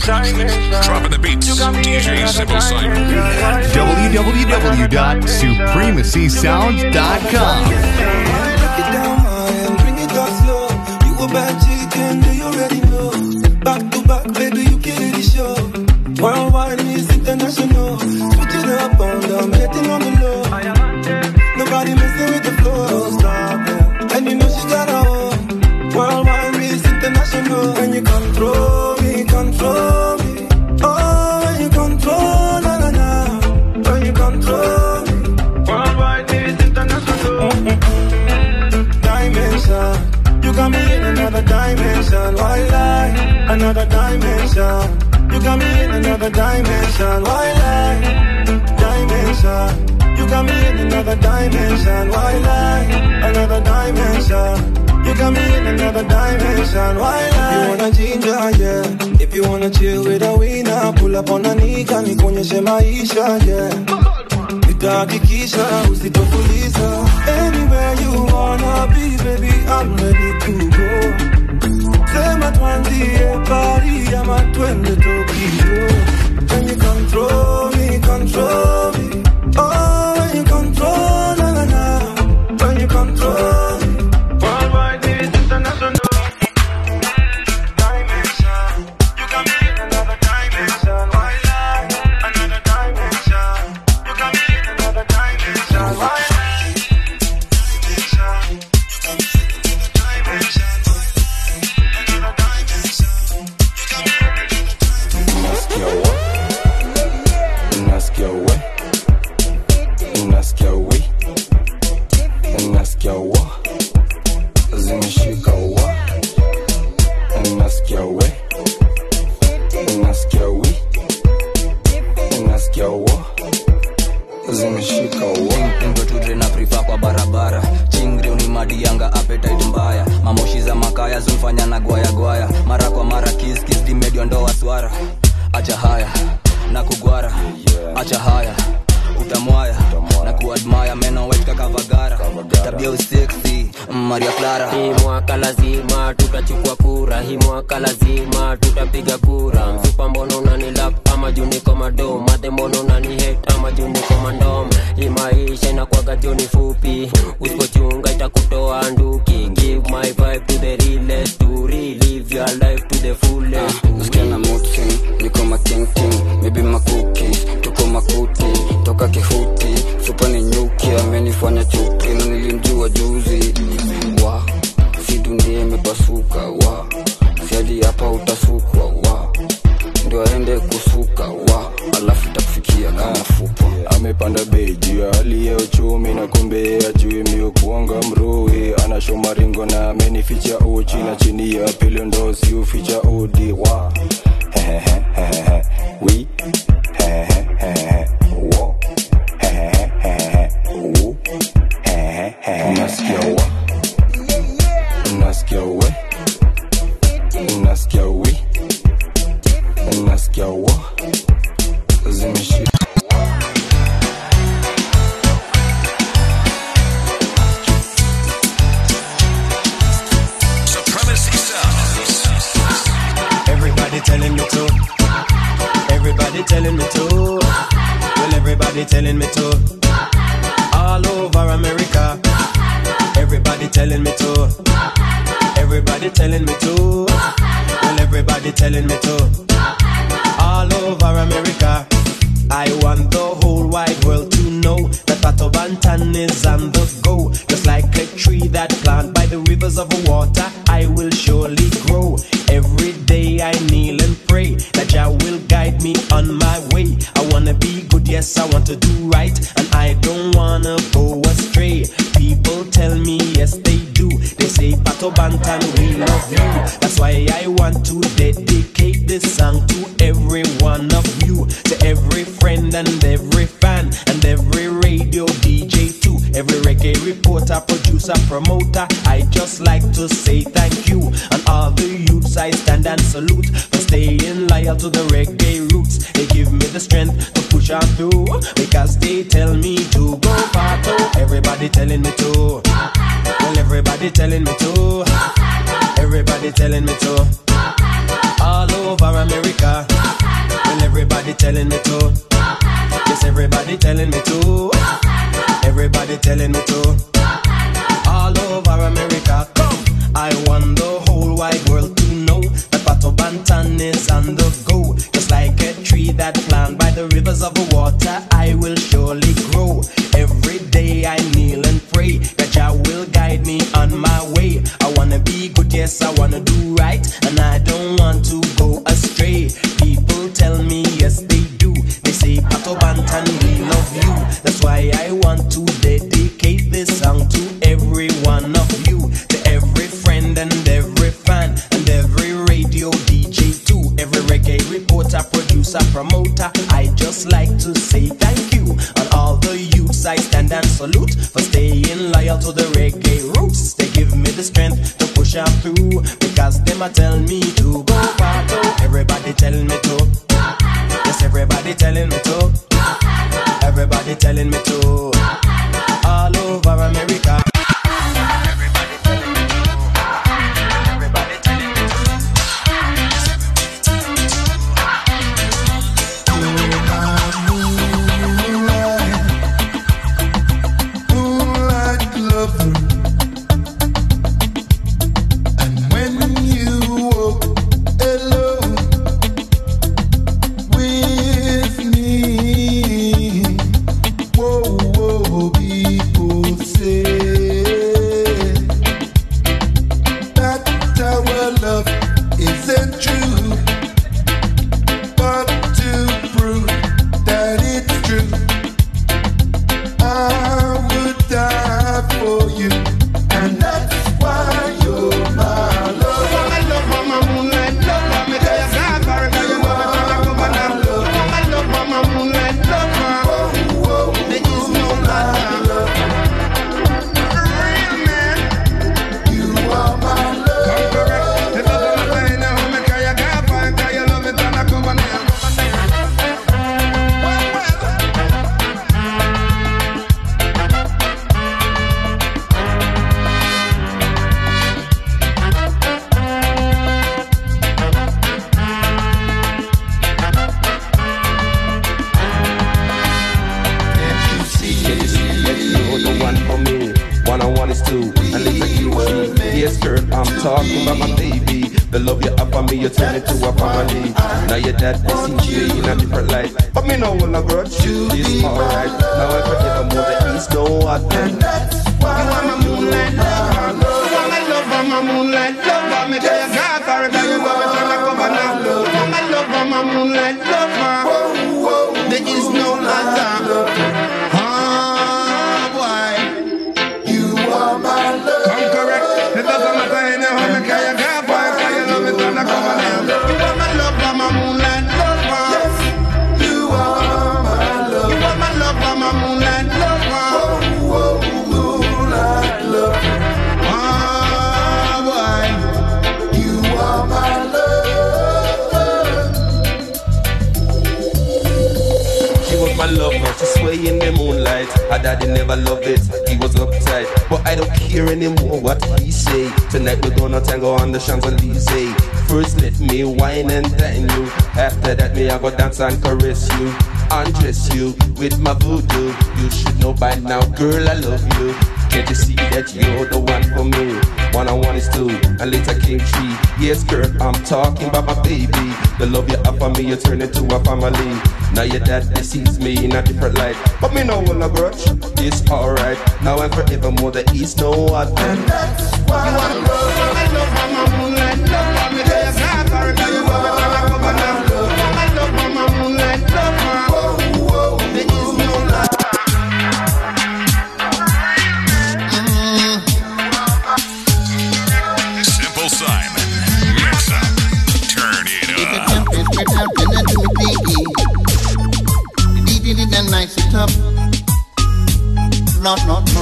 Dropping the beats, DJ Simple Simon. www.supremacysounds.com. Break it down high and bring it down slow. You a bad chicken, do you already know? Back to back, baby, you kill the show. Worldwide is international. Switch it up on them, hitting on the low. Nobody messing with the flow. Don't stop, yeah. And you know she got her own. Worldwide is international. When you control me, control me. Oh, when you control, na na na. When you control me. Worldwide is international. Dimension. You got me in another dimension. Why lie? Another dimension. You got me in another dimension. Why lie? Dimension. You got me in another dimension. Why lie? Another dimension. You got me in another dimension. Why lie? You wanna ginger, yeah. If you wanna chill with a winner, pull up on a nika, nikuonyeshe maisha, yeah. Nitakikisha usitokuliza. Anywhere you wanna be, baby, I'm ready to go. Sema tuanzie Paris ama twende Tokyo. When you control me, control me. Oh, when you control, na na na. When you control me. Worldwide is international. Dimension. You got me in another dimension. Why lie? Another dimension. You got me in another dimension. Why lie? Dimension. You got me in another dimension. Another dimension. You got me in another dimension. Unasikia we. Unasikia we. Unasikia wa. Zimeshika wa. Unasikia we. Unasikia we. Unasikia wa. Zimeshika wa. Ndo tudre na prifa kwa barabara. Chingri unimadi yanga appetite mbaya. Mamoshi za makaya zumfanya na gwaya gwaya. Mara kwa mara kiss kiss dimedio ndo waswara. Acha haya na kugwara. Acha haya utamwaya na kuadmire meno wet kaka vagara. Tabia usexy Maria Clara. Hii mwaka lazima tutachukua kura. Hii mwaka lazima tutapiga kura. Mfupa mbono unanilap ama juni komando. Mate mbono unanihate ama juni komando. Hii maisha inakuwaga joni fupi. Usipochunga itakutoa nduki. Give my vibe to the realest story. Live your life to the fullest. Nasikia na mood king, niko ma king king. Maybe ma cookies, tuko makuti. Toka kihuti, supa ni nyuki. Amenifanya chupi, na nilimjua juzi. Wa, si dunia imepasuka. Wa, si hadi hapa utasukwa. Wa, ndio aende kusuka. Wa, alafu itakufikia kama fupa. Amepanda beji ya hali ya uchumi na kumbe ajui mio kuanga mrui. Anashoma ringo na amenificha uchi na chini ya pili ndo si uficha udi. Wa, hehehehehe, we, hehehehe, wo, hehehehe, wu, hehehehe. Unasikia wa, unasikia we, unasikia we, unasikia wa, zimeshika. Everybody telling me to. Everybody telling me to. Well, everybody telling me to. All over America. Everybody telling me to. Everybody telling me to. Well, everybody telling me to. All over America. I want the whole wide world to know that Pato Bantan is on the go. Just like a tree that planted by the rivers of water, I will surely grow. Every day I kneel and pray that Jah will guide me on my way. I wanna be good, yes, I want to do right, and I don't wanna go astray. People tell me, yes, they do. They say, Pato Bantan, we love you. That's why I want to dedicate this song to every one of you, to every friend and every fan, and every radio DJ too, every reggae reporter, producer, promoter. I just like to say thank you. And all the youths I stand and salute for staying loyal to the reggae roots. They give me the strength to push on through, because they tell me to go Pato. Everybody telling me to. Well, everybody telling me to. Everybody telling me to. All over America. telling me to. Yes, everybody telling me to. Everybody telling me to. All over America, come. I want the whole wide world to know that Pato Banton is on the go. Just like a tree that planted by the rivers of water, I will surely grow. Every day I kneel and pray that Jah will guide me on my way. I wanna be good, yes, I wanna do right, and I don't want to go astray. People tell me yes they do. They say Pato Banton, we love you. That's why I want to dedicate this song to every one of you, to every friend and every fan and every radio DJ too, every reggae reporter, producer, promoter. I just like to say thank you. On all the youths I stand and salute for staying loyal to the reggae roots. They give me the strength to push on through, because them a tell me to go Pato. Everybody telling me to. Yes, everybody telling me to. Everybody telling me to. All over America. Everybody telling me to. Everybody telling me to. Moonlight lover. And when you walk alone with me, whoa, whoa, people say that our love isn't true, but to prove that it's true, I would die for you, and that's why you're my love. My love, my moonlight love, me tell you God, for you love it, and I come and I love. My love, my moonlight love, there is no love. Real man, you are my love. Come correct, it doesn't matter now, me tell you God, for you love it, and I come and I love. You're the one for me, one on one is two, and later you three. Yes, girl, I'm talking about my baby. The love you have for me, you turn it to a family. Now your dad, I see you in a different light, but me no wanna grudge you. It's alright. Now I forever more than east, no other. You are my moonlight lover. You are my lover, my moonlight lover. Me tell you God, forever you love it, and I come and I love. You are my lover, my moonlight lover. There is no other. Come correct, it doesn't matter anyhow, me can you go for it, can you love it, and I come and love. You are my lover, my moonlight lover. Yes, you are my lover. You are my lover, my moonlight lover. Moonlight lover. Boy, you are my lover. She was my lover, she sway in the moonlight. Her daddy never loved it, he was uptight. But I don't care anymore what he say. Tonight we're gonna tango on the Champs-Élysées. First let me wine and dine you. After that me I go dance and caress you, undress you with my voodoo. You should know by now, girl, I love you. Can't you see that you're the one for me? One on one is two, and later came three. Yes, girl, I'm talking about my baby. The love you have for me, you turn it to a family. Now your dad sees me in a different light, but me no wanna grudge. It's alright. Now and forevermore, there is no other. And that's why you are my love, my moonlight lover. Me tell you God, forever you love it, and I come and I love. You are my love, my moonlight lover. There is no love. Simple Simon. Mix up. Turn it up. And nice it up. Not.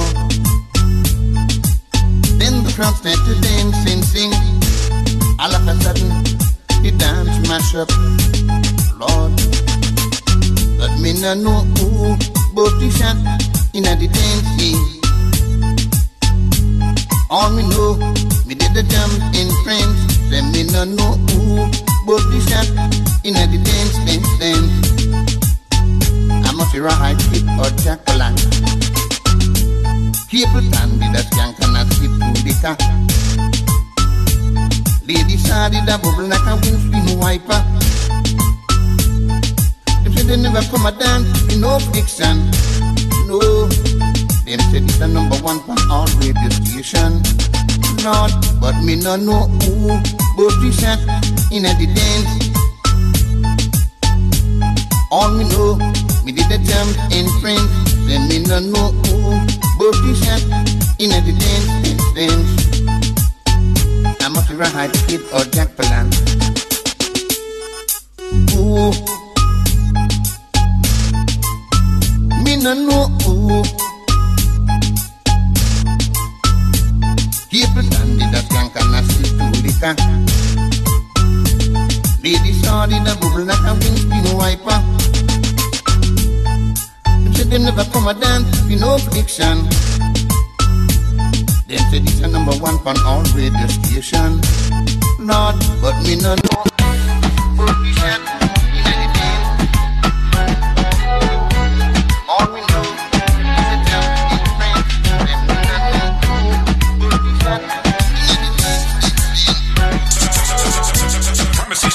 Then the crowd started dancing, sing. All of a sudden, the dance mash up. Lord, but me no know who both the shot in the dancing. All me know, me did the jump in friends. Then me no know who both the shot in the dance. ride it or Jacqueline. People stand with a skank and a slip through the car. Lady started a bubble like a windscreen wiper. Them say they never come a dance in no fiction. No, them say it's a number one for all radio station. Lord, but me no know who both the shot in a the dance. All me know, me did a jump in French. Then me no know who both the shot in a the dance. I must be right kid or Jack Palan. Ooh, me no know who. People standing that skank and a stick to the car. Lady started a bubble like a windscreen wiper. Them said they never come a dance in no fiction. Them said it's a number one on all radio station. Lord, but me no know. But we shot in any day. All we know is a jump in French. Them no know. But we shot in any day. Supremacy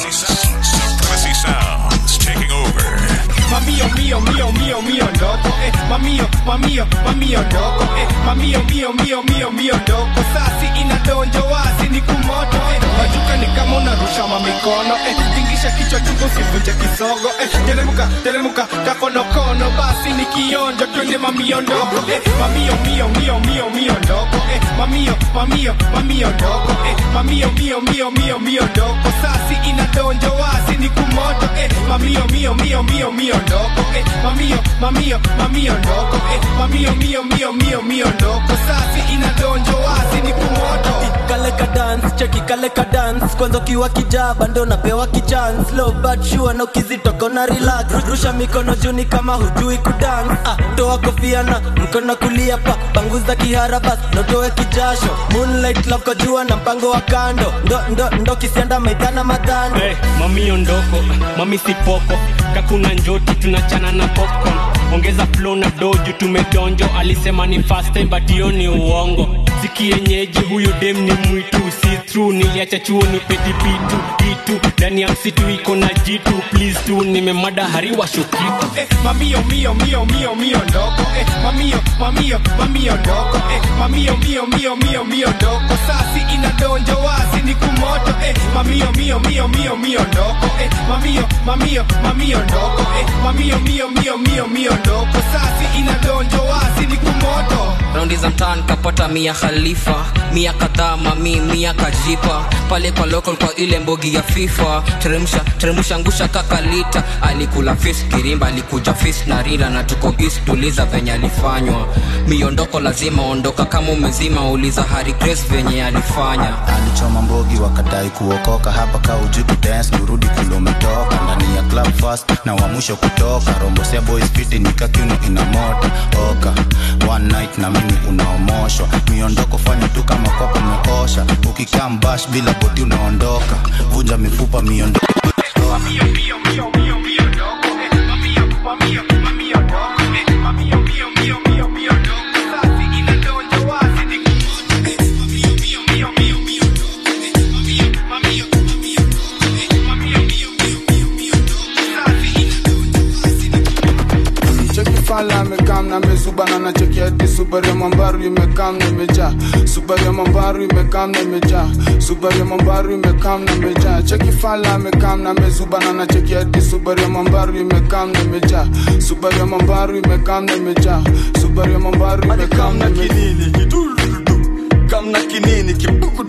Sounds taking over. Mamio, mio, mio, mio, mio, ndogo, mamio, mamio, mamio, ndogo, mamio, mio, mio, mio, mio, ndogo. Sasi inadonjo wasi ni kumoto, majuka ni kama unarusha mamikono, tingisha kichwa chungu sivunje kisogo, teremuka, teremuka, kakonokono, basi ni kionjo, twende mamio ndogo, mamio, mio, mio, mio, mio, ndogo, mamio, mamio, mamio, ndogo, mamio, mio, mio, mio, mio, ndogo. Sasi inadonjo wasi ni kumoto, mamio, mio, mio, mio, mio, ndogo, mamio, mamio, mamio, ndogo, mamio, mio, mio, mio, mio, ndogo. Sasi inadonjo wasi ni kumoto. Kaleka dance, cheki kaleka dance. Kwanza kiwa kijaba ndo napewa kichance. Slow but sure na ukizitoka na relax. Rusha mikono juu kama hujui kudance. Toa kofia na mkono kulia pa. Panguza kiharabas, notoe kijasho. Moonlight love kwa jua na mpango wa kando. Ndo kisianda maidana madhani. Mamio ndoko, mami sipoko. Kakuna njoti tunachana na popcorn. Ongeza flow na doju tumedonjo. Alisema ni fast time but hiyo ni uongo. Siki yenyeji huyu dem ni mwitu. See through niliacha chuo ni peti pitu. Itu, ndani ya msitu iko na jitu. Please tu nimemada hariwa shukitu. Mamio, mio, mio, mio, mio, ndoko. Mamio, mamio, mamio, ndoko. Mamio, mio, mio, mio, mio, ndoko. Sasi inadonjo wasi ni kumoto. Mamio, mio, mio, mio, mio, ndoko. Mamio, mamio, mamio, ndoko. Mamio, mio, mio, mio, mio, ndoko. Sasi inadonjo wasi ni kumoto. Raundi za mtaani kapata Mia Khalifa, Mia kadhaa mami, Mia kajipa. Pale kwa local kwa ile mbogi ya FIFA. Teremusha ngusha kakalita. Alikula fish kirimba, alikuja fish na rila. Na tuko east tuliza venye alifanywa. Miondoko lazima ondoka kama umezima. Uliza Harry Grace venye alifanya. Alichoma mbogi wakadai kuokoka. Hapa ka ujibu dance nurudi kilometoka. Ndani ya club fast na wa mwisho kutoka. Rombosea boys fiti nikakiuno ina moto. Oka, one night na mimi unaomoshwa. Miondoko fanya tu kama kwako meosha. Ukikaa mbash bila boti unaondoka. Vunja mifupa miondoko. Mamio, mio, mio, mio, mio, ndoko. Mamio, mamio, mamio, ndoko. Mamio, mio, mio, mio, mio, ndoko. Sasi inadonjo wasi ni kumoto. Mamio, mio, mio, mio, mio, ndoko. Mamio, mamio, mamio, ndoko. Mamio, mio, mio, mio, mio, ndoko. Sasi inadonjo wasi ni kumoto. Cheki fala mekam na mezubana na cheki ati super ya mambaru imekam na meja. Super ya mambaru imekam na meja. Super ya mambaru imekam na meja. Cheki fala mekam na mezubana na cheki ati super ya mambaru imekam na meja. Super ya mambaru imekam na meja. Super ya mambaru imekam na kinini kidurudu. Kam na kinini kibukudu.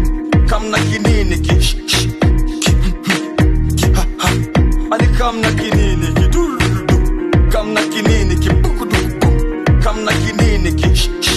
Kam na kinini ki ha ha. Ali kam na kinini kidurudu. Kam na kinini kibukudu. Kam na kinini ki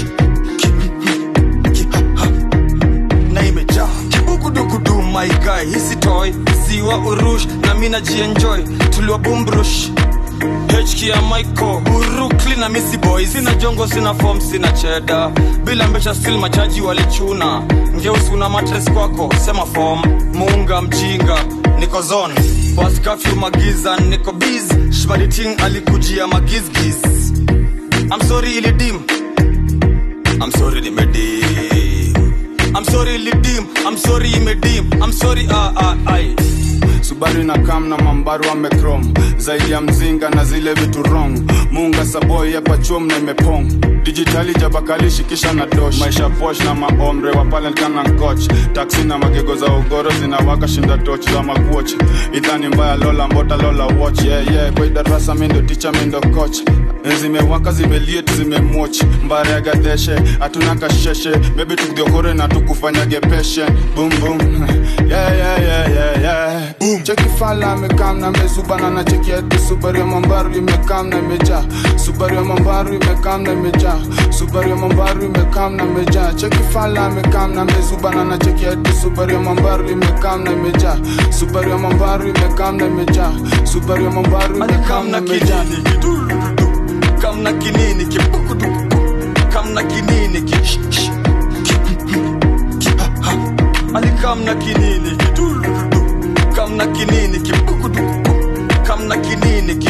ha ha. Na imejaa kibukudu my guy. Hisi toy siwa urush na mina jienjoy. Tuliwa bumbrush HK ya Michael Brooklyn na Missy Boys. Sina jongo, sina form, sina cheddar. Bila mbesha still machaji walichuna. Ngeusi una matres kwako, sema form. Muunga mjinga, niko zone. Boss curfew magiza, niko busy. body ting alikujia magizgiz. I'm sorry ilidim, I'm sorry nimedim, I'm sorry ilidim, I'm sorry imedim, I'm sorry ai. Subaru na kam na mambaru wamekrom zaidi ya mzinga na zile vitu wrong. Munga saboy ya pachom na imepong digitali jabakali shikisha na dosh. Maisha posh na maomre wapale kana coach. Taxi na magego za ugoro zinawaka shinda torch za makuoch. Idhani mbaya lola mbota lola watch. Yeah kwa darasa mindo teacher mindo coach. Zimewaka zimeliet zimemwatch. Mbare ya gadeshe hatuna kasheshe. Baby tukdiokore na tukufanyage patient. Boom boom yeah boom. Cheki fala mekam na mezubana na cheki eti Subaru ya mambaru imekam na imeja. Subaru ya mambaru imekam na imeja. Subaru ya mambaru imekam na imeja. Cheki fala mekam na mezubana na cheki eti Subaru ya mambaru imekam na imeja. Subaru ya mambaru imekam na imeja. Subaru ya mambaru imekam na imeja. Kam na kinini kipukudu, kam na kinini ki Ali kam na kinini ki kam na kinini kipukudu, kam na kinini ki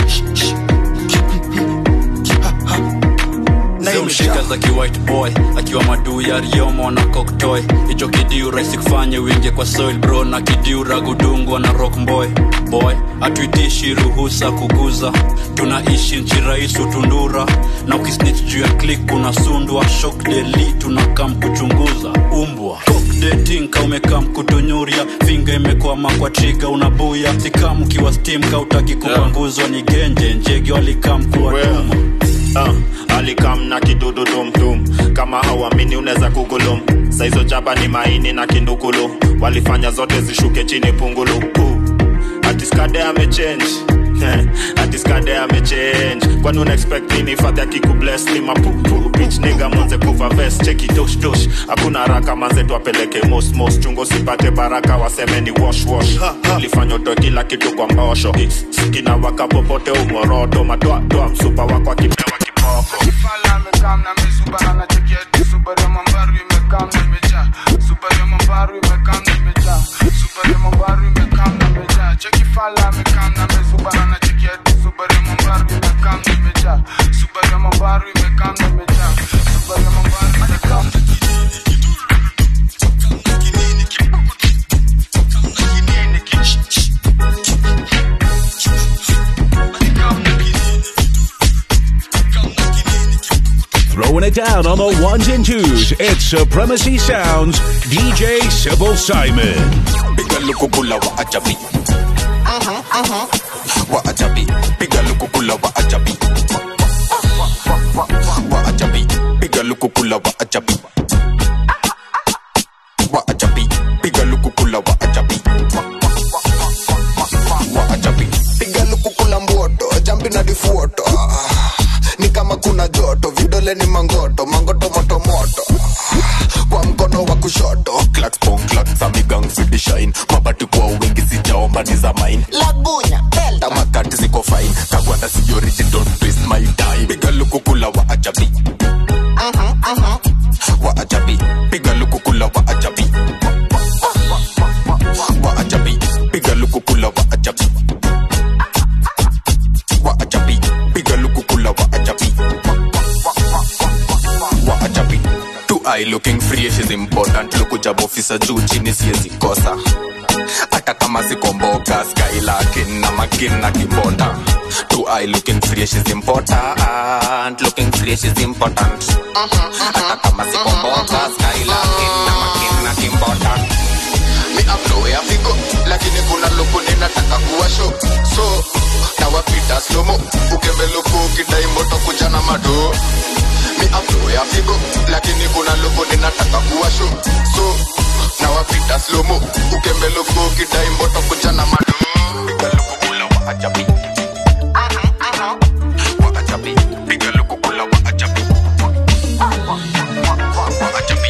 Mshika za ki white boy akiwa madu ya riomo na cocktoy. Ijo kidiu raisi kufanye winge kwa soil bro. Na kidiu ragudungwa na rock boy. Boy atuitishi ruhusa kuguza. Tunaishi nchi raisu tundura. Na ukisnitch juu ya click unasundwa. Shock deli tunakam kuchunguza. Umbwa cock dating ka umekam kutunyuria. Finger imekwama kwa trigger unabuya. Sikamu kiwa steam ka utaki kupanguzwa. Ni genje njegi walikam kuwa tuma. Alikam na kidudu dum kama hawamini unaweza kugulum. Saizo jaba ni maini na kindukulu. Walifanya zote zishuke chini pungulu. Atiskade amechange Atiskade amechange. Kwani una-expect nini fati akikubless ni mapupu. Bitch nigga mwanze kufa vest. Cheki dosh hakuna haraka manze tuwapeleke most. Chungo sipate baraka waseme ni wash Lifanya to kila kitu kwa mbosho. Sikina waka popote umoroto. Matoa msupa wako akipewa kipoko. Fala mekam na mezubana na cheki eti Subaru ya mambaru imekam na imeja. Subaru ya mambaru imekam na imeja. Subaru ya mambaru imekam na imeja. Cheki fala mekam na mezubana na cheki eti Subaru ya mambaru imekam na imeja. Subaru ya mambaru imekam na imeja. Subaru ya mambaru imekam na Throwing it down on the ones and twos, it's Supremacy Sounds, DJ Sybil Simon. Piga lukukula wa ajabi. Wa ajabi. Piga lukukula wa ajabi. Wa ajabi. Piga lukukula wa ajabi. Wa ajabi. Piga lukukula wa ajabi. Wa ajabi. Piga lukukula mboto, jambi na difuoto. Ni kama kuna joto, vidole ni mangoto moto kwa mkono wa kushoto. Clacks pong clacks amigang fidi shine. Mabati kwa wingi sijaomba ni za mine. Lagunya, pelta makati ziko fine. Kagwanda security don't twist my time. Piga lukukula wa ajabi. Wa ajabi. Piga lukukula wa ajabi. Wa ajabi. Piga lukukula wa ajabi. Wa ajabi. Piga lukukula wa ajabi. Wa ajabi. Two eye looking free she's important. Lukujab officer juu chini siezi kosa. Hata kama ziko mboga skylarkin na makin na kibonda. Two eye looking free she's important. Looking free she's important. Hata kama ziko mboga skylarkin na makin na kibonda. Me have nowhere to go, lakini kuna luku ninataka kuwa show. So na wapita slow mo. Ukembe luku kidai moto kuja na mado. Me have nowhere to go, lakini kuna luku ninataka kuwa show. So na wapita slow mo. Ukembe luku kidai moto kuja na mado. Piga luku kula wa ajabi. Wa ajabi. Piga luku kula wa ajabi. Wa ajabi.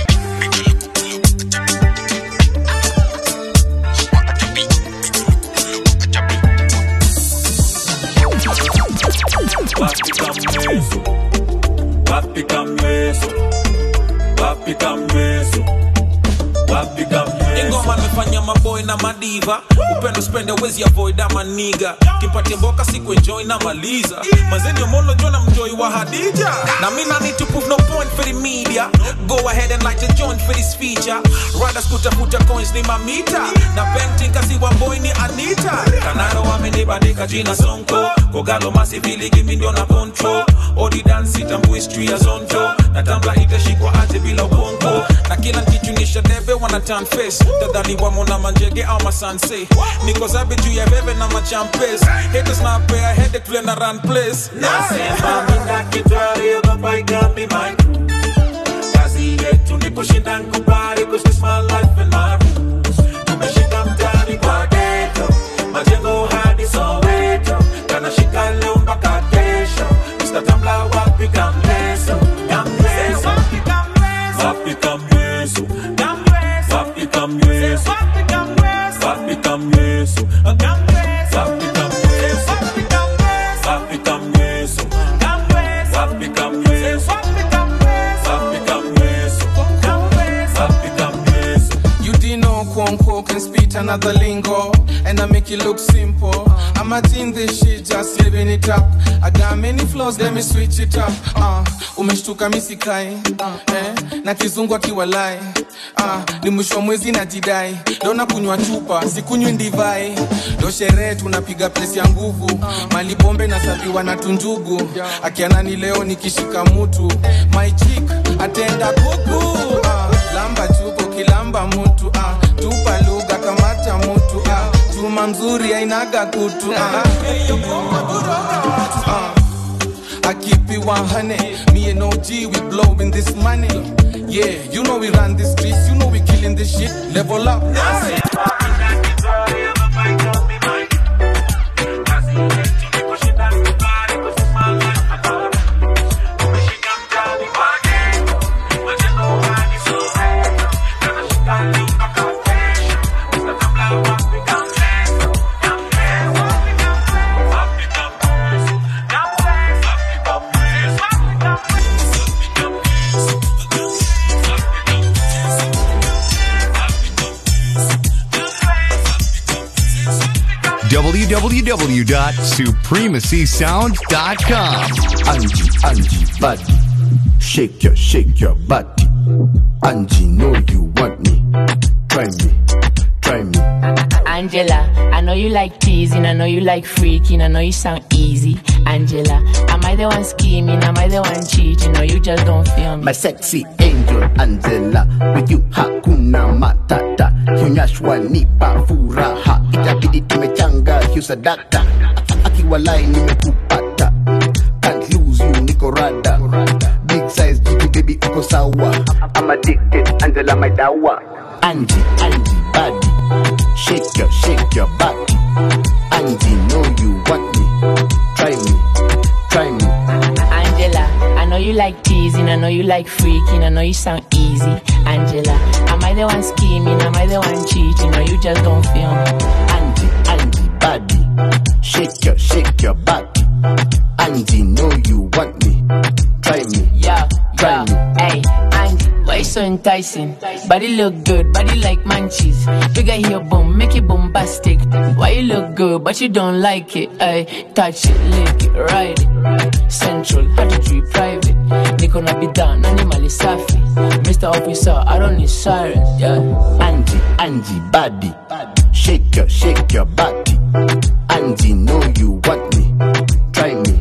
Papi kamyeso, papi kamyeso, papi kamyeso. Ingoma nafanya maboy na madiva upendo spende wezi avoid ama niga kimpatia mboka siku enjoy na maliza mazeni omolo jona mjoy wa Hadija na mina need to prove no point for the media go ahead and light a joint for this feature rather kutafuta coins ni mamita na painting kasi wa boy ni Anita kanaro wamenibandika jina Sonko kogalo masivili kimi ndio na control odi dance itambu history ya zonjo na tambla itashikwa aje bila ubongo na kila nkichunisha debe wana turn face dadani wamo na manjege au masanse niko zabe juu ya bebe na machampes haters na pay a headache tule na run place nasema minda kitwari yogo paika mi my crew kazi yetu ni kushinda nkubari cause this my life and my rules tumeshika mtani kwa ghetto majengo hadi Soweto kana shika leo mpaka kesho Mr. Tambla wapi kamleso kamleso wapi kamleso wapi kamleso wapi kamleso wapi kamleso wapi kamleso wapi kamleso wapi kamleso wapi kamleso you didn't know Kwonko can speak another lingo and I make it look simple I'm a team this shit just living it up I got many flaws let me switch it up umeshtuka misikai na kizungu akiwalai ni mwisho mwezi na jidai leo nakunywa chupa sikunywi ndivai leo sherehe tunapiga place ya nguvu mali pombe na sabiwa na tunjugu akianani leo nikishika mutu my chick atenda kuku lamba chuko kilamba mutu tupa lugha kamata mutu chuma mzuri ainaga kutu I keep it 100 me and OG we blowing this money yeah you know we run the streets you know we killing this shit level up www.supremacysound.com. Angie, body. Shake your body. Angie, know you want me. Try me. Angela, I know you like teasing, I know you like freaking, I know you sound easy. Angela, am I the one scheming, am I the one cheating, or you just don't feel me? My sexy angel Angela, with you hakuna matata. Hunyashwa nipa furaha, itabidi tumechanga hiyo sadaka. Akiwalai nimekupata, can't lose you niko rada. Big size jitu baby uko sawa. I'm addicted, Angela my dawa. Angie, body, shake your body. Angie, know you want me. Try me. Angela, I know you like teasing, I know you like freaking, I know you sound easy. Angela, am I the one scheming, am I the one cheating, or you just don't feel me? Angie, body, shake your body. Angie, know you want me. Try me. Hey, Angie, why you so enticing? Body look good, body like munchies. Bigger here, boom, make it bombastic. Why you look good, but you don't like it? Ay, touch it, lick it, ride it. Central, how to treat private. Niko na bidang, animally safi. Mr. Officer, I don't need sirens, yeah. Angie, body, shake your body. Angie, know you want me. Try me.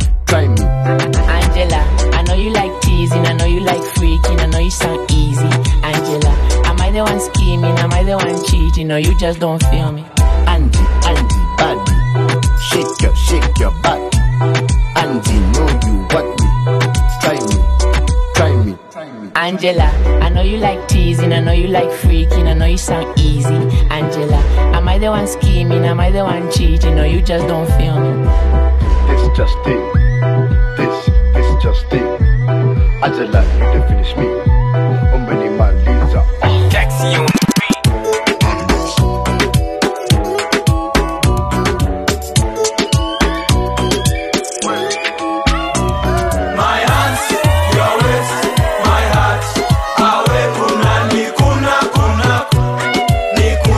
Angela, I know you like teasing, I know you like freaking, I know you sound easy. Angela, am I the one scheming, am I the one cheating, or you just don't feel me? Angie, body, shake your body. Angie, know you want me. Try me. Angela, I know you like teasing, I know you like freaking, I know you sound easy. Angela, am I the one scheming, am I the one cheating, or you just don't feel me? This just it. This just it. Angela, you can finish me. Many Lisa. Taxi on My hands, your waist, my heart. Awe kuna ni kuna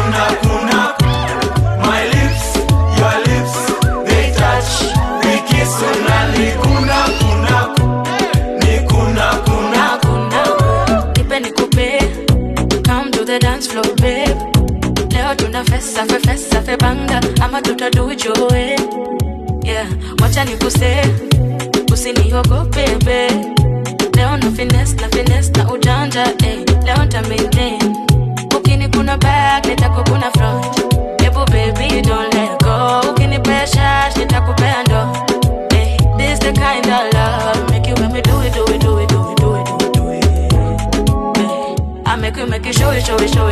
unapenda ama tutadui joe. Yeah, wacha nikuse, usiniogope bebe. Leo na finesse na ujanja, leo nita maintain. Ukini kuna back, nitako kuna front. Ebu baby don't let go. Ukini pressure, nitakupea ndo. This the kind of love make you when me do it. I make you show it.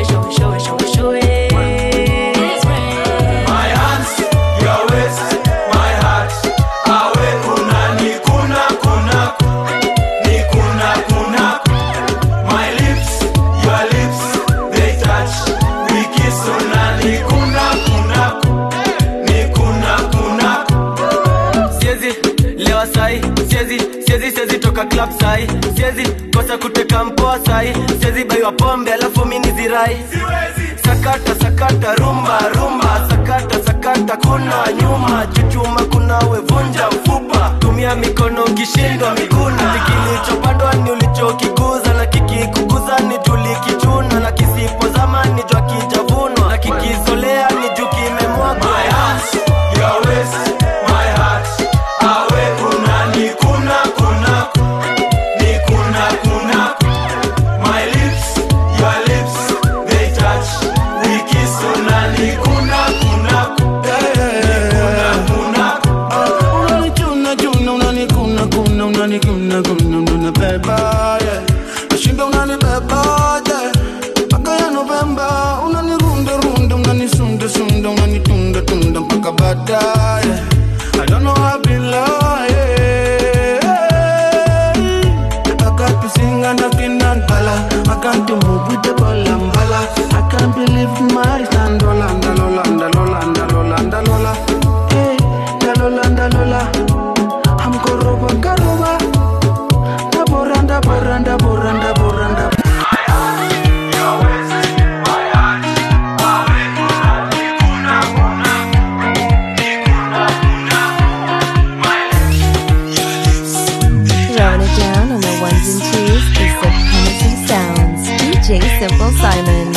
My hands, your waist, my heart. Awe kuna ni kuna. My lips, your lips, they touch. We kiss una ni kuna. Siezi lewa sai, siezi toka club sai, siezi kosa kuteka mpoa sai, siezi baiwa pombe alafu mini zirai. Sakata rumba, sakata kuna nyuma, chuchuma kuna wevunja mfupa, tumia mikono ukishindwa miguna. Kilichopandwa ni ulichokikuza, na kikikuguza ni tulikichuna, na kisipo zamani jua kijavunwa, na kikizolea ni juu kimemwagwa. My hands, your waist, my heart. Awe kuna ni kuna. My lips, your lips, they touch. We kiss una ni kuna. Unani beba, yeah. Nashinda unani beba, yeah. Paka ya November, unani runda, unani sunda, unani tunda, mpaka baadaye. I don't know how I be lying. I got to sing and I can't bala. I got to move with the bala. I can't believe my stand. Lola. Hey, Lola. I'm Karoba. Boranda. Throwing it down on the ones and twos is Supremacy Sounds. DJ Simple Simon.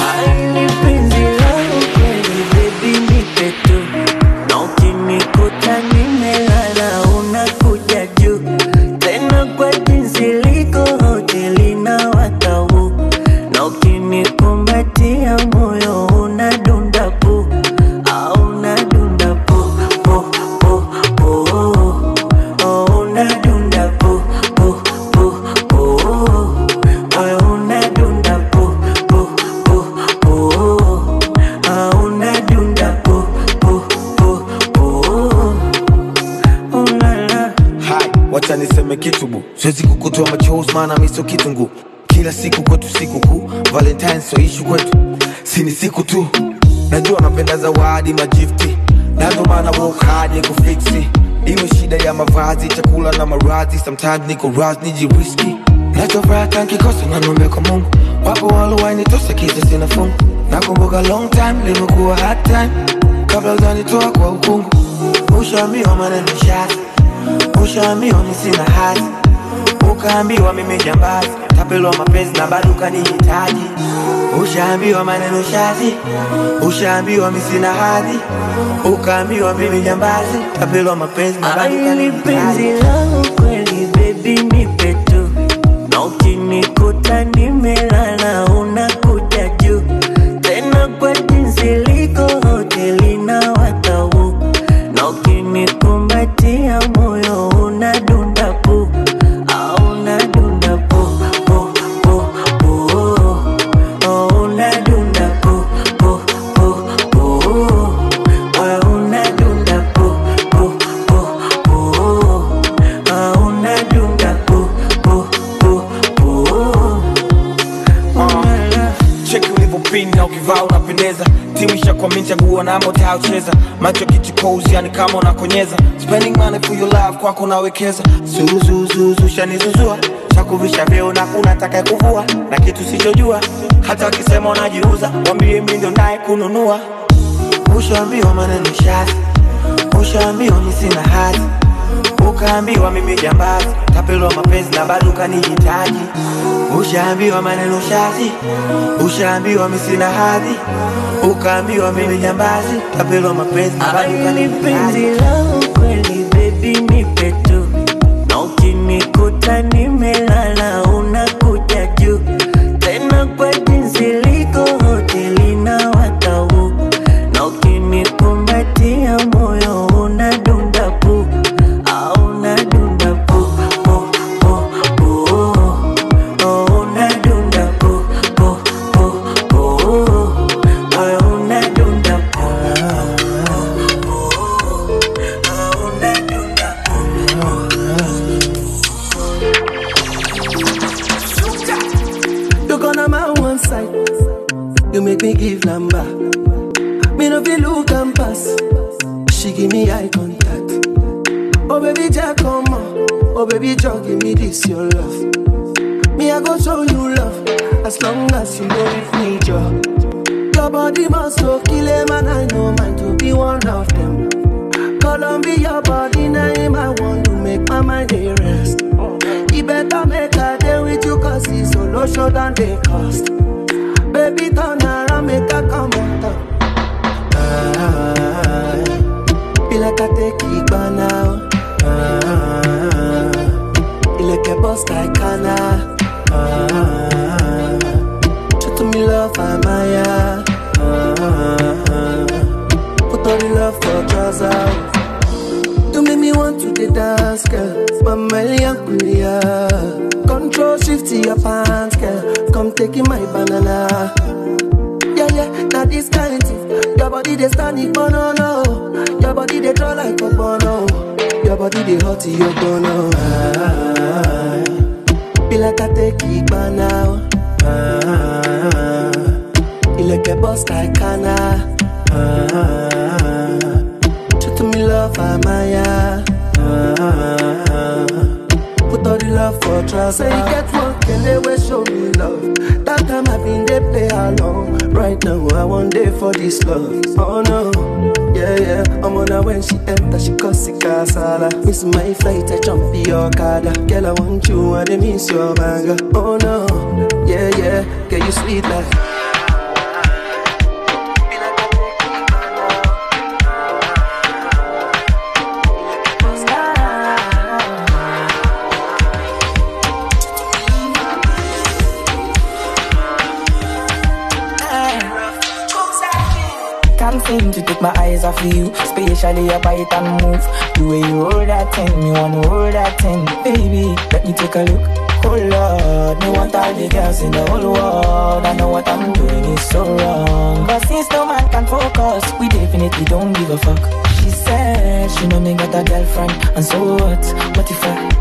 Siwezi kukutoa machozi maana miso kitungu. Kila siku kwetu siku kuu, Valentine so issue kwetu. Sini siku tu, najua napenda zawadi majifti, na ndo maana work hard ya kufixi. Iwe shida ya mavazi, chakula na maradhi, sometimes niko razni jiriski. Nachofuraha nkikosa na nombe kwa Mungu. Wapo walowainitosa kisa sina fungu. Nakumbuka long time, limekuwa hard time, kabla ujanitoa kwa ukungu. Ushaambiwa maneno shazi, ushaambiwa mimi sina hazi, ukaambiwa mimi jambazi, tapelwa mapenzi na bado kanihitaji. Ushaambiwa maneno shazi, ushaambiwa mimi sina hadhi, ukaambiwa mimi jambazi, tapelwa mapenzi na bado kanihitaji. Penzi langu kweli baby nipe tu, na ukinikuta nimelala unakuja juu, tena kwa jinsi liko hoteli na watau, na ukinikumbatia moyo unadunda pu, unadunda pu, unadunda pu, unadunda pu, unadunda Cheki ulivyopinda ukivaa unapendeza, timu ishakwamini chaguo namba utaucheza, macho kichukozi yani kama unakonyeza, spending money for your love kwako nawekeza, zuzuzuzu shanizuzua, chakuvisha vyeo na unataka kuvua, na kitu sichojua, hata wakisema unajiuza, wambie mimi ndo naye kununua. Ushaambiwa maneno shazi, ushaambiwa mimi sina hadhi, Ukaambiwa mimi jambazi, tapelwa mapenzi na bado kanihitaji. Ushaambiwa maneno shazi, ushaambiwa mimi sina hadhi. Ukaambiwa mimi jambazi, tapelwa mapenzi na bado kanihitaji. Kweli baby nipe tu, na ukinikuta nimelala unakuja juu. Tena kwa jinsi liko hoteli na watau, na ukinikumbatia moyo unadunda pu, unadunda pu, pu, pu, pu, unadunda pu, pu, pu, pu, unadunda pu. Look on my one side, you make me give number. Me no feel look and pass. She give me eye contact. Oh baby Jack, come on. Oh baby Jack, give me this your love. Me I go show you love, as long as you go with me, Joe. Your body must go kill him, and I know mine to be one of them. Columbia, your body name, I want to make my mind a rest. You better make a day with you, cause it's so low show than they cost. Baby, turn around, make a come on top. Feel like I take it by now. Feel like a boss like Kana. Show to me love, I'm Maya. Put all the love for trousers. You make me want to the dance, girl. Mameli and Kulia. Control shift to your pants, girl. Come taking my banana. Yeah, now this kind of your body they standing for no. Your body they draw like a bono. Your body they hot to your bono. Feel like I take it by now. Feel like a boss like Kana. Show to me love, I'm Maya. Put all the love for trust. Say you get work and they will show me love. That time I've been they play along. Right now I want day for this love. Oh no, yeah. I'm on her when she enter, she cause it casala. Miss my flight, I jump in your car. Girl, I want you and I miss your banger. Oh no, yeah, girl, you sweet like. Can't seem to take my eyes off you, especially your bite and move. The way you hold that thing, me wanna hold that thing. Baby, let me take a look. Oh Lord, me want all the girls in the whole world. I know what I'm doing is so wrong, but since no man can focus, we definitely don't give a fuck. She said she know me got a girlfriend, and so what? What if I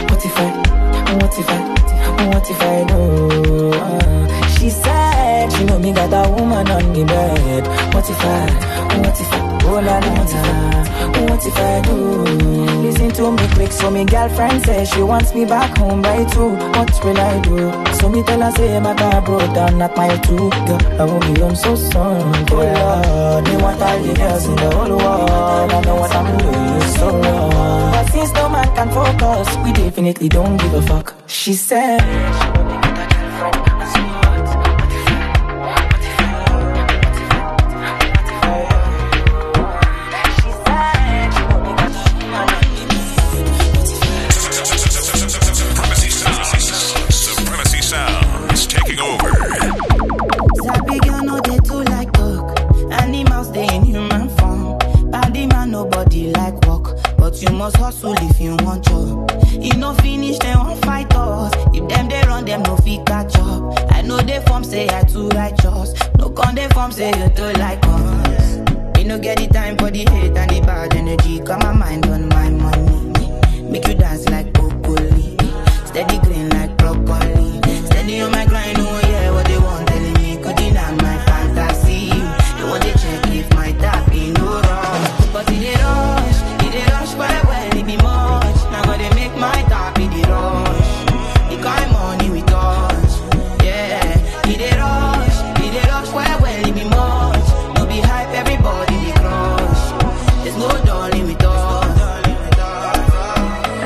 do? She said she know me got a woman on the bed. What if I, oh la la la, what if I do? Listen to me quick, so me girlfriend says she wants me back home by 2. What will I do? So me tell her say my car broke down at mile 2. Girl, I won't be home so soon. Oh Lord, me want all the girls in the whole world. I know what I'm doing is so wrong, but since no man can focus, we definitely don't give a fuck. She said she know me got a girlfriend. You must hustle if you want job. You no finish, then won't fight us. If them they run, them no fit catch up. I know they form say I too righteous. No con they form say you too like us. Me no get the time for the hate and the bad energy. Got my mind on my money. Make you dance like broccoli. Steady green like broccoli. Steady on my grind, oh yeah, what they want telling me. Could deny my fantasy. They want to check if my tap be no wrong. But in it rush, but well, it be much. Now gotta make my top in the rush. The kind money we touch, yeah. It rush, well, it be much. No be hype, everybody be crush. There's no darling with us.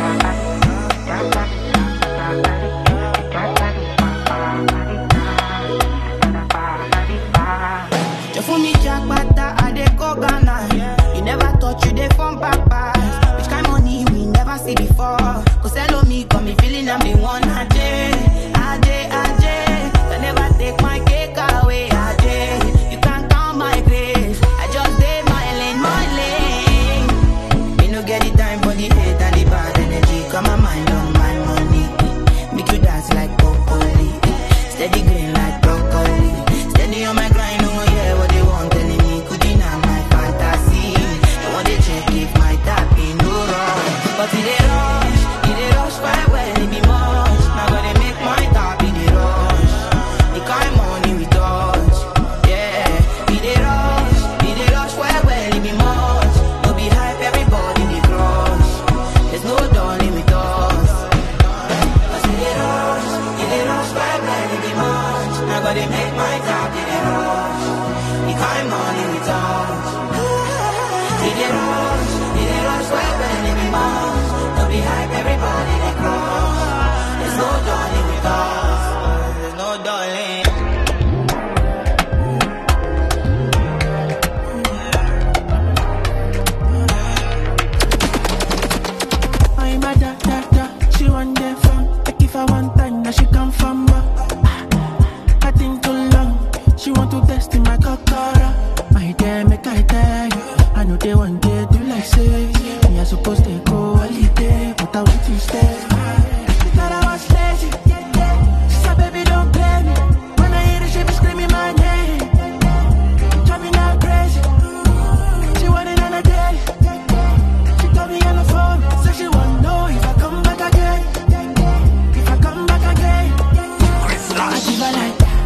like say me I supposed to go holiday, but I want to stay. She thought I was lazy. She said, baby, don't play me. When I hear the shit, be screaming my name. Driving out crazy. She wanted on a daily. She told me on the phone, said she wanna know if I come back again. If I come back again, I give her like that.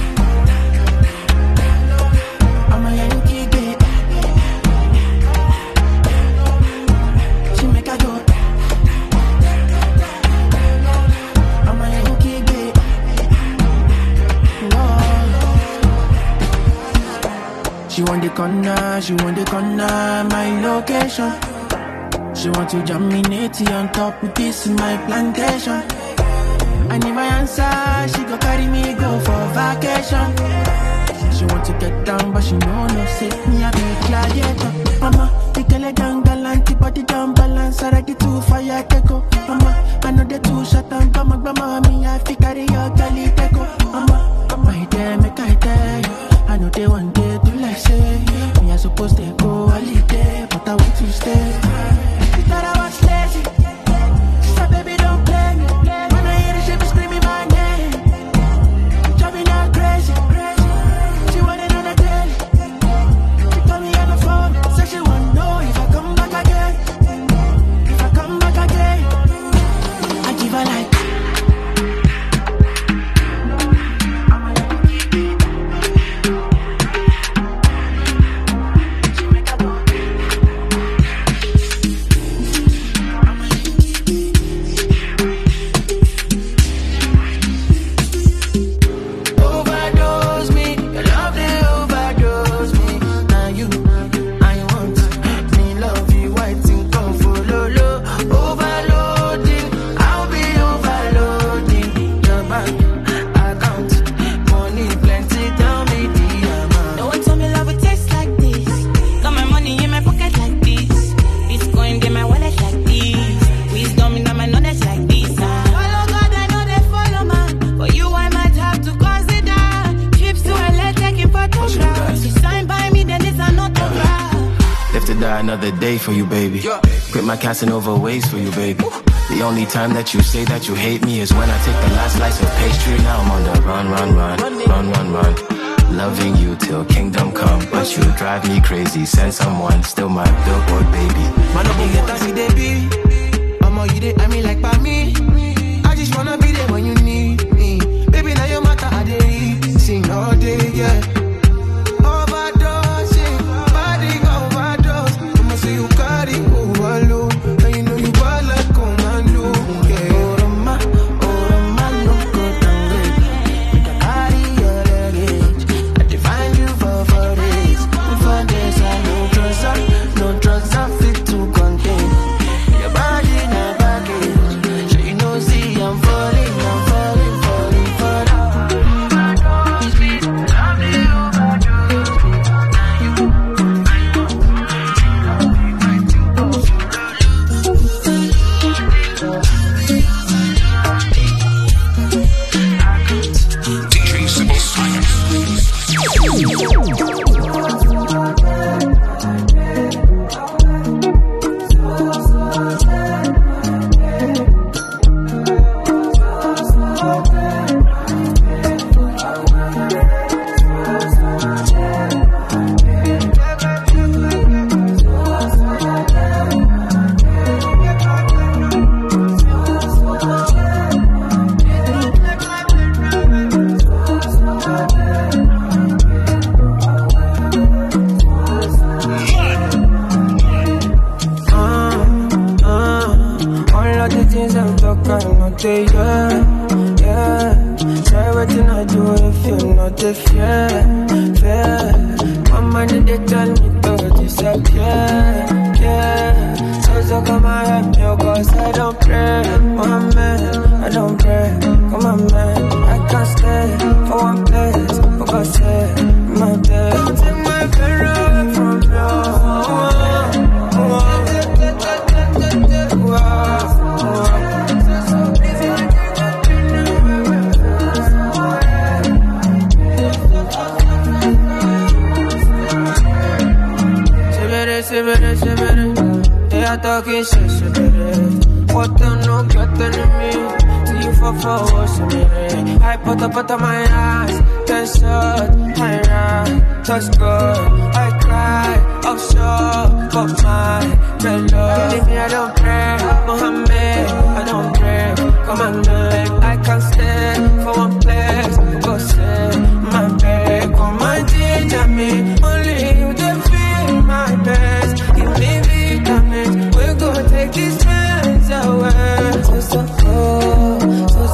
I'm a Yankee bitch. She make her go. I'm a Yankee bitch. No. She want the corner, my location. She want to jam me natty on top with this in my plantation. And if I answer, she go carry me go for vacation. She want to get down, but she know no say me a big gladiator. Mama, the girl a young galant, body down balance, already too fire teko. Mama, I know the two shot and mama, me I fi carry your galley teko. Mama, my day make I tell you, I know they one day do like say me I supposed to go holiday, but I want to stay. She thought I was lazy. She said, baby, don't play me. When I hear the shit, be screaming my name. Driving her crazy. She wanted on a daily. She told me on the phone, said she wanna know if I come back again. If I come back again, I give her like. Another day for you, baby. Quit my Casanova ways for you, baby. The only time that you say that you hate me is when I take the last slice of pastry. Now I'm on the run. Loving you till kingdom come, but you drive me crazy. Send someone, still my billboard, baby. Man, no get that see they be. I'm all you dey, I mean like by me. I just wanna be there when you need me. Baby, now your matter I dey sing all day, yeah. Shivere, shivere. I talk is so what don't know get to me? See you for what's me? I put up my eyes, that's up, I ride, that's good. I cry, I'm sure, but my love. Leave me, I don't pray, Mohammed, I don't pray. Come on, man, I can't stand for one place. Go say my bed, come and ginger me. Only you can feel my best. Give me vitamins, we're gonna take these friends away. So cold, so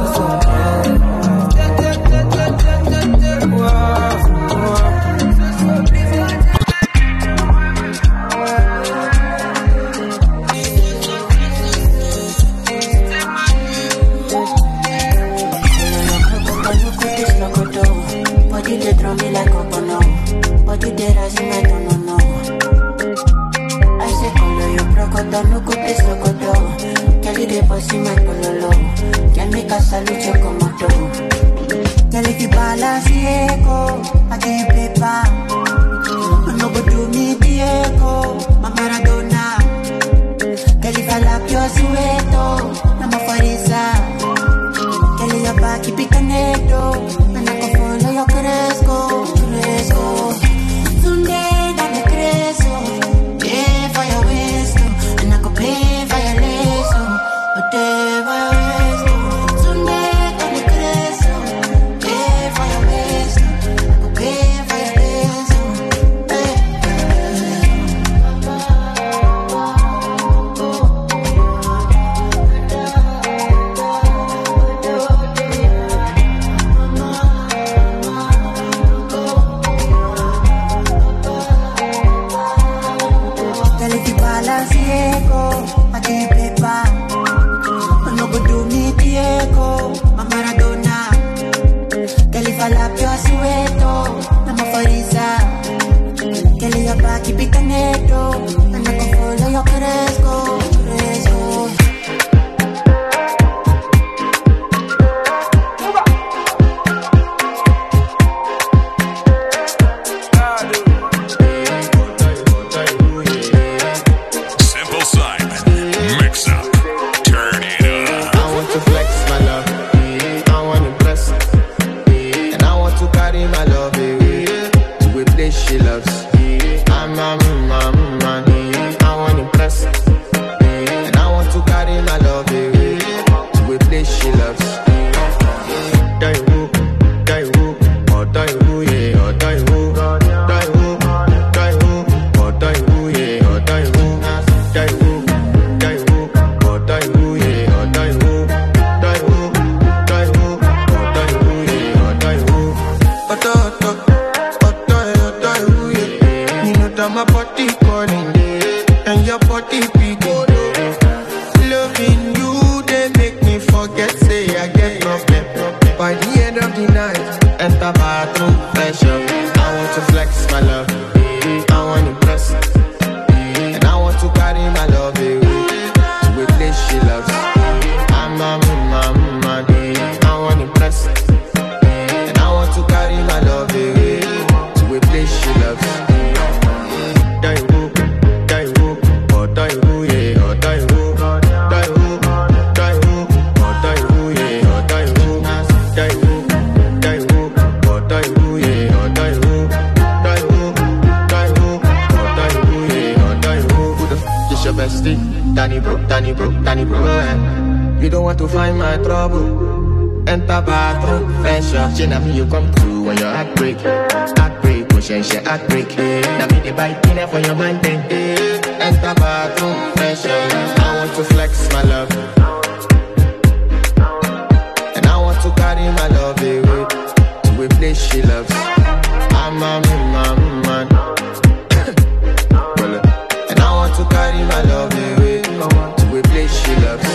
body they throw me like a bono. Body they rise me, I don't know. I say color you procoto, no go this locoto. Kelly they bossy my pololo. Can make a salute you come out. Kelly ki balance echo, I give you paper. No go do me Diego, my Maradona. Kelly fala pio sueto, I'm a farisa. Kelly your back keep it connected. Yo crezco, Sunday dale creso, yeah, fire westo, and I go pay fire leso, whatever westo. Sunday dale creso, yeah, fire westo, I go pay fire leso, I give paper. No go do me Diego, my Maradona. Kelly fala pio sueto, I'm a farisa. Kelly your back keep it connected, and I can follow your cresco. Danny bro, you don't want to find my trouble. Enter bathroom, fashion. She na me you come through when your heartbreak, push and shit heartbreak. Na me the bite dinner for your mind, enter bathroom, fashion. I want to flex my love, and I want to carry my love away to a place she loves. I'm a man, and I want to carry my love away to a place she loves.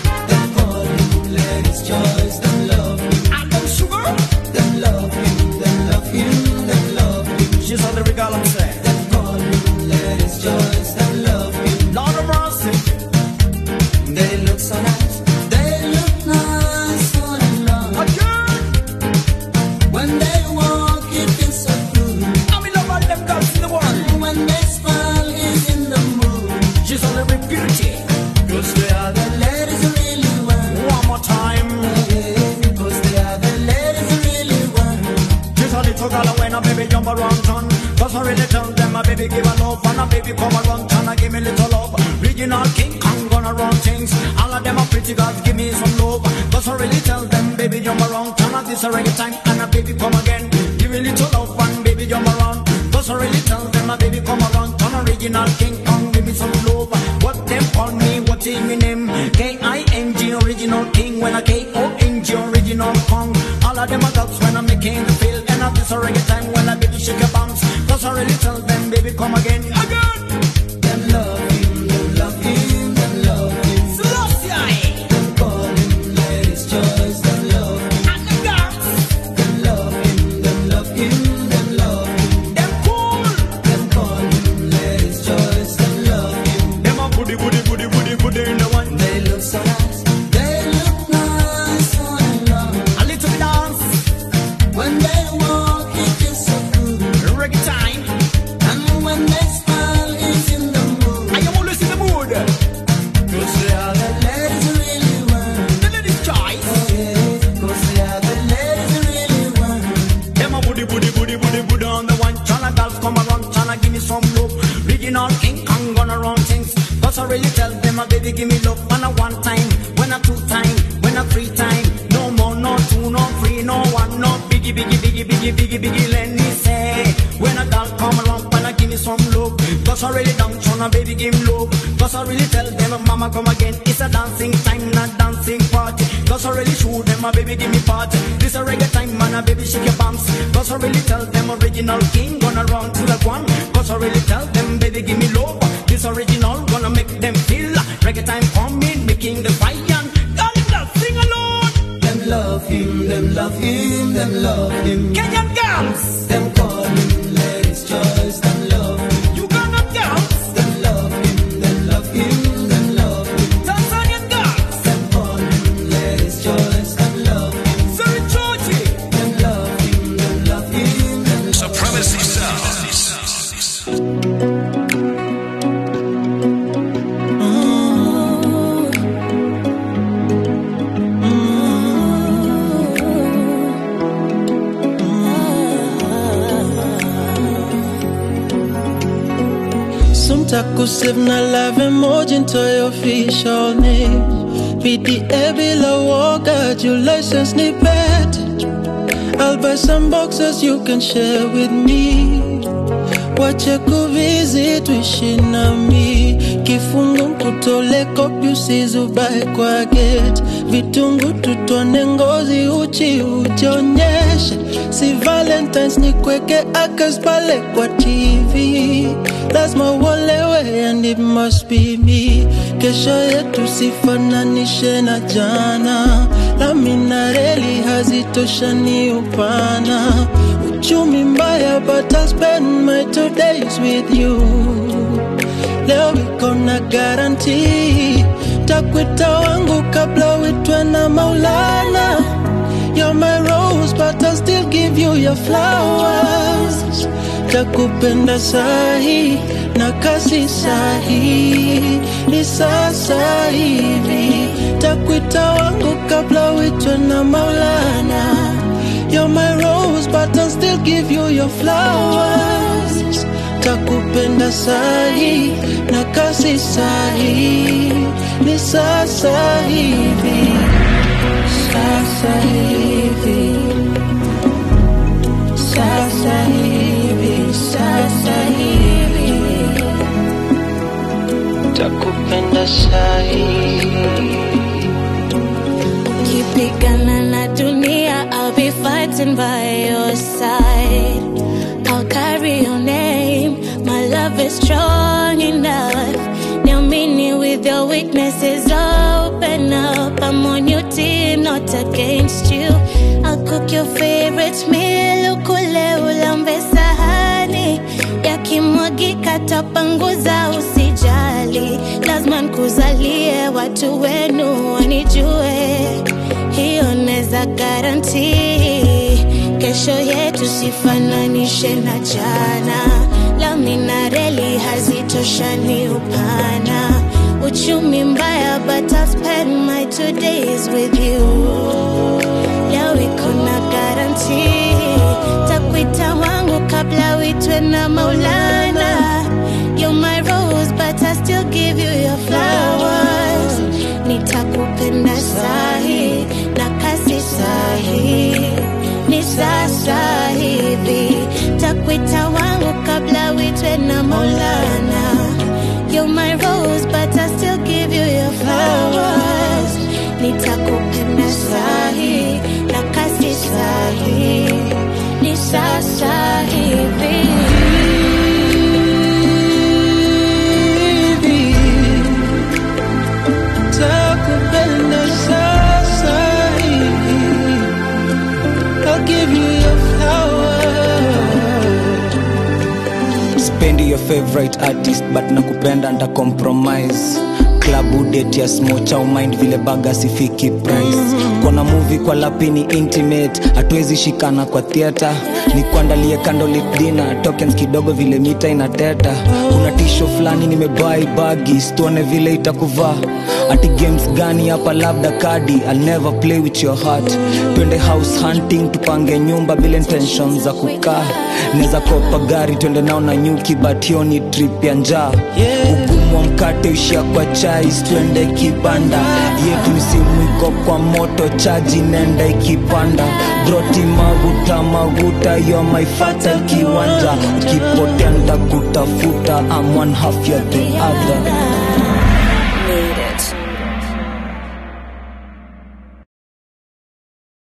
Them love baby jump around town. Cause I really tell them my baby give a love. And a baby come around town and give me little love. Regional King Kong gonna run things. All of them are pretty girls, give me some love. Cause I really tell them baby jump around town. And this a reggae time and a baby come again. Give me little love and baby jump around. Cause I really tell them my baby come around town. Original King Kong give me some love. What them call me, what is my name? K-I-N-G, original king. When I K-O-N-G, original Kong. All of them are girls when I'm making the feel. And at this a reggae time when I baby shake your bounce. Cause I really tell them baby come again. Them love him, them love him, them love him. Selassie. Them call him Ladies Choice, them love him. And the girls. Them love him, them love him, them love him. Them cool. Them call him Ladies Choice, them love him. Them a goody goody goody goody goody in the one. They look so nice. They look nice on love. A little bit dance. When they walk it feels so good. Reggae time. And when they smile is in the mood. I am always in the mood. Cause they are the ladies who really want. The ladies' choice. Oh yeah. Cause they are the ladies who really want. Them a booty booty booty booty booty on the one. Chana girls come around, Chana give me some love. Regional King Kong gonna run things. Cause I really tell them my baby give me love. When a one time, when a two time, when a three time. No more, no two, no three, no one, no biggie biggie biggie biggie biggie biggie. Let me say. When a girl come around, wanna give me some love. Cause I really down, Chana baby give me love. Cause I really tell them mama come again. It's a dancing time, not dancing party. Cause I really show them my baby give me party. This a reggae time, man, a baby shake your bumps. Cause I really tell them original king gonna run to the one. Cause I really tell them baby give me love. This original gonna make them feel. Reggae time coming, making the fire. Girl, sing along. Them love him, them love him, them love him. Kenyan girls, them call him Ladies' Choice, them love him. Uganda girls, them love him, them love him, them love him. Tanzanian girls, them call him Ladies' Choice, them love him. Sir Georgie, them love him, them love him, them love him. Supremacy Sounds. Takusave na love emoji into your official name. PDA bila woga, your license ni bet. I'll buy some boxes you can share with me. Wache kuvisit tuishi nami. Kifungu kutole kopi usizubae kwa gate. Vitungu tutone ngozi uchi ujionyeshe. Si Valentine's ni kweke akas pale kwa TV. Lazima uolewe and it must be me. Kesho yetu sifananishe na jana. Lamina reli hazitoshani upana. Uchumi mbaya but I'll spend my 2 days with you. Leo wiko na guarantee. Takwita wangu kabla uitwe na Maulana. You're my rose but I'll still give you your flowers. Takupenda sahi na kasi sahi. Ni sasa hivi. Takwita wangu kabla uitwe na Maulana. You're my rose but I'll still give you your flowers. Takupenda sahi na kasi sahi. Ni sasa hivi. Sasa hivi. Sasa hivi. Sasa hivi. Takupenda sahi. Ukipigana na dunia, I'll be fighting by your side. I'll carry your name. My love is strong enough. Now meaning with your weaknesses, open up. I'm on your team, not against you. I'll cook your favorite meal. Ukule ulambe sahani. Yakimwagika tapanguza usijali. Lazima nikuzalie watu wenu wanijue. Hiyo neza guarantee. Kesho yetu sifananishe na jana. Lamina reli hazitoshani upana. Uchumi mbaya but I'll spend my 2 days with you. Leo iko na guarantee. Takwita wangu kabla uitwe na Maulana. You're my rose but I still give you your flowers. Nitakupenda sahi na kasi sahi, ni sasa hivi. Takuita wangu kabla uitwe na Maulana. You're my rose but I still give you your flowers. Nitakupenda sahi na kasi sahi, ni sasa hivi. Takupenda sasa hivi. I'll give you your flowers. Spendi your favorite artist but nakupenda nda compromise. Club date ya smocha umind vile baga sifiki price. Kona movie kwa lapini intimate, hatuwezi shikana kwa theater. Ni kuandalie candlelit dinner, tokens kidogo vile mita inateta. Kuna tisho flani nimebuy baggies, tuone vile itakuvaa. Ati games gani hapa labda kadi, I'll never play with your heart. Twende house hunting tupange nyumba bila intentions za kukaa. Neza kopa gari twende nao na nyuki but hiyo ni trip ya njaa. Ugumu wa mkate ushia kwa chai, twende kibanda. Yetu msimu iko kwa moto, chaji nenda ikipanda. Droti maguta, you're my fatal kiwanja. Ukipotea nda kutafuta, I'm one half you're the other.